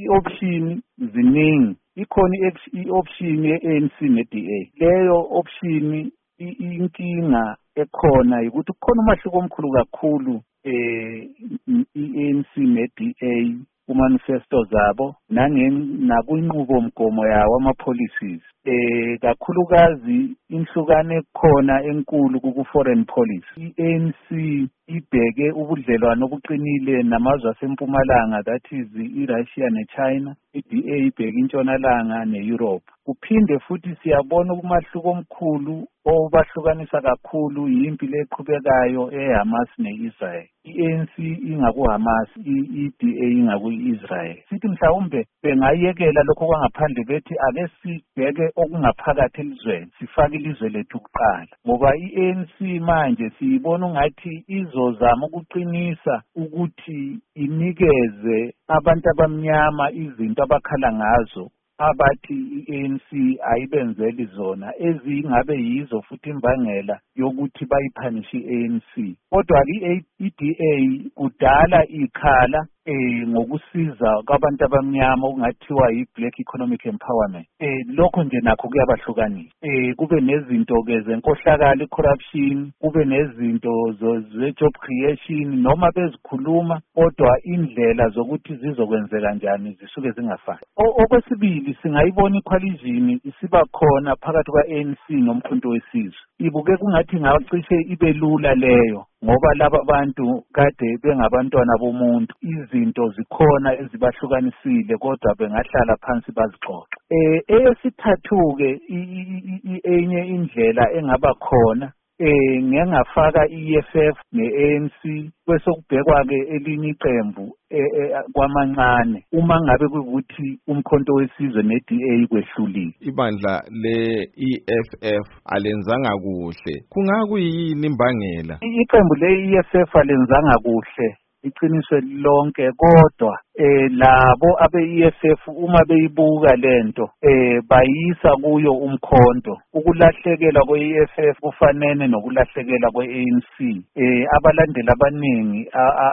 i-option ziningi. Ikhona i-option ye-ANC ne-DA. Leyo option inkinga ekhona ukuthi kukhona umahluko omkhulu kakhulu i-ANC ne-DA kumanifesto zabo nakwinqubomgomo yawo ama-policies. Kakhulukazi inhlukane ekhona enkulu ku-foreign policy. I-ANC ibheke ubudlelwano obuqinile namazwe asempumalanga, that is i-Russia ne-China. I-DA ibheke intshonalanga ne-Europe. Kuphinde futhi siyabona umahluko omkhulu obahlukanisa kakhulu yimpi leqhubekayo eHamas ne-Israel. I-ANC ingaku-Hamas, i-DA ingaku-Israel. Sithi mhlawumbe bengayekela lokho kwangaphandle bethi ake sibheke okungaphakathi elizweni, sifake ilizwe lethu kuqala. Ngoba i-ANC manje siyibona ungathi izozama ukuqinisa ukuthi inikeze abantu abamnyama izinto abakhala ngazo abathi i-ANC ayibenzeli zona, ezingabe yizo futhi imbangela yokuthi bayiphanishe i-ANC. Kodwa-ke i-DA kudala ikhala ngokusiza kwabantu abamnyama okungathiwa yi-Black Economic Empowerment. Lokho nje nakho kuyabahlukanisa. Kube nezinto-ke zenkohlakalo, i-corruption, kube nezinto ze-job creation, noma bezikhuluma kodwa indlela zokuthi zizokwenzeka njani zisuke zingafani. Okwesibili, singayibona i-coalition isiba khona phakathi kwa-ANC nomkhonto wesizwe. Ibuke kungathi ngacishe ibe lula leyo, ngoba laba bantu kade bengabantwana bomuntu, izinto zikhona ezibahlukanisile kodwa bengahlala phansi bazixoxe. Eyesithathu-ke enye indlela engaba khona ngengafaka i-EFF ne-ANC bese kubhekwa-ke elinye iqembu kwamancane uma ngabe kuyikuthi umkhonto wesizwe ne-DA kwehlulile. Ibandla le-EFF alenzanga kuhle, kungakuyini imbangela? Iqembu le-EFF alenzanga kuhle iqiniso lonke, kodwa labo abe-EFF uma beyibuka lento bayisa kuyo umkhonto. Ukulahlekelwa kwe-EFF kufanele nokulahlekela kwe-ANC. Abalandeli abaningi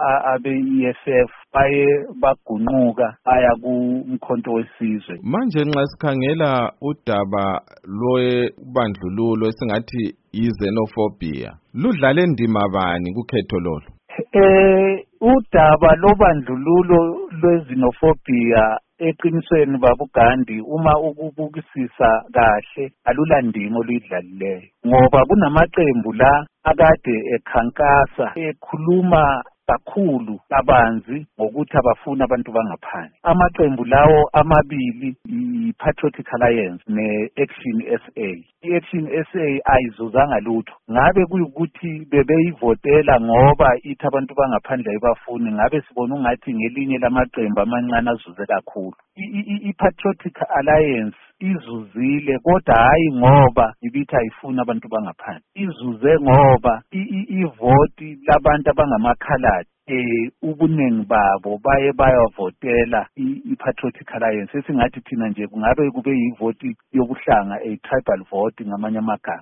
abe-EFF baye bagunquka aya kumkhonto wesizwe. Manje nxa sikhangela udaba lwebandlululo esingathi yi-xenophobia, ludlale ndima bani kukhetho lolo? Udaba lobandlululo lwe-xenophobia eqinisweni babuGandhi uma ukubukisisa kahle alulandima oluyidlalileyo, ngoba kunamaqembu la akade ekhankasa ekhuluma kakhulu kabanzi ngokuthi abafuna abantu bangaphandle. Amaqembu lawo amabili, i-Patriotic Alliance ne-Action SA. I-Action SA ayizuzanga lutho. Ngabe kuyukuthi bebeyivotela ngoba ithi abantu bangaphandle ayibafuni, ngabe sibona ungathi ngelinye lamaqembu amancane azuze kakhulu. I-Patriotic Alliance izuzile kodwa hayi ngoba ibithi ayifuni abantu bangaphandle. Izuze ngoba ivoti labantu abangamakhaladi ubuningi babo baye bayavotela i-Patriotic Alliance. Esingathi thina nje kungabe kube yivoti yobuhlanga, a tribal vote ngamanye amagama.